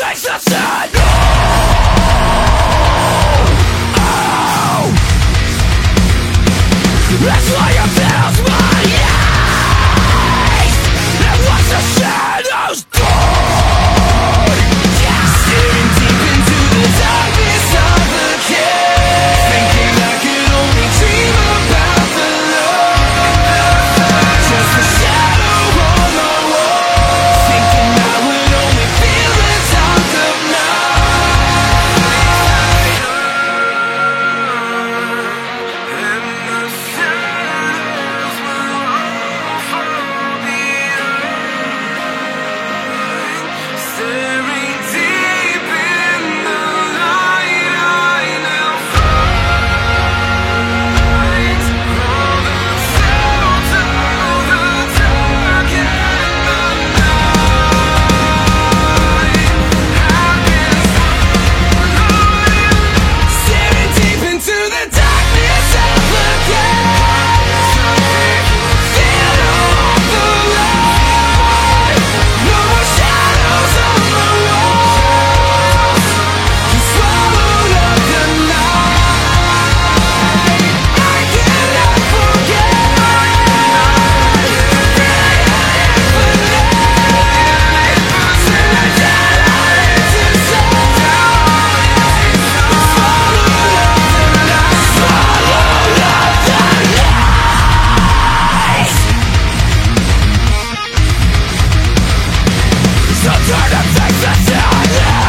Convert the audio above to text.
face the sun. That's why it fills my eyes. And watch the shadows die. Staring deep into the darkness of the cave, thinking I could only dream about the love. Just a shadow on the wall, thinking I would only feel the dark of night. And the shadows will all fall behind. Staring deep in the light, I now find all the sounds of the dark and the night. Staring deep into the darkness of the cave, feel all the light. No more shadows on the walls, swallowed up the night. I cannot forget so turn to face the sun.